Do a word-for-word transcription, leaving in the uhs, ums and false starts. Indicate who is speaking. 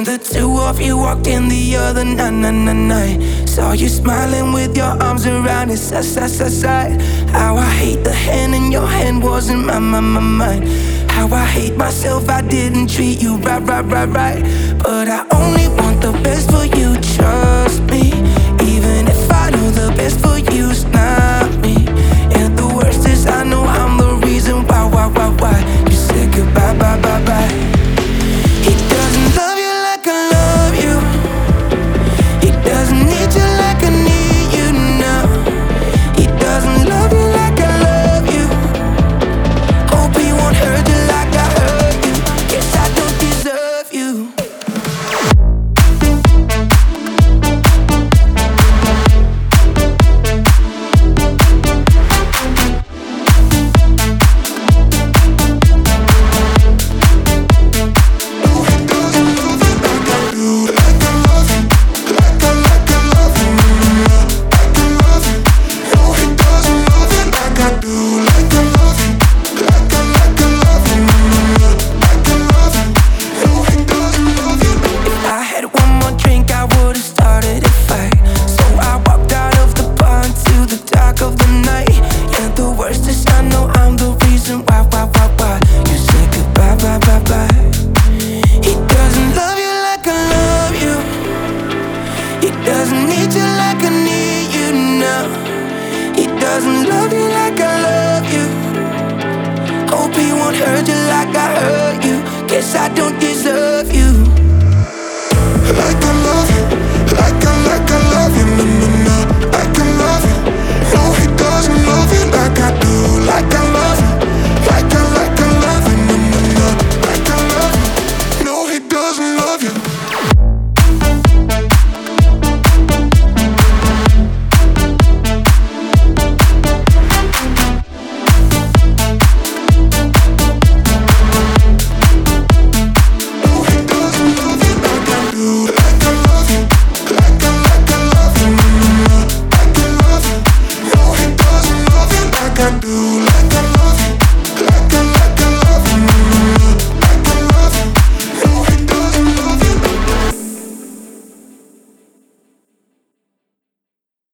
Speaker 1: When the two of you walked in the other night, night, night, night. Saw you smiling with your arms around his side, side, side, side. How I hate the hand in your hand wasn't my, my, my mind. How I hate myself, I didn't treat you right, right, right, right. But I only want the best for you, trust me. Even if I know the best for you's not me. And the worst is I know I'm the reason why, why, why, why you said goodbye, bye, bye, bye. He doesn't love you like I love you. He doesn't need you like I need you now. He doesn't love you like I love you. Hope he won't hurt you like I hurt you. Guess I don't deserve you. Doesn't need you like I need you now. He doesn't love you like I love you. Hope he won't hurt you like I hurt you. Guess I don't deserve you. Like I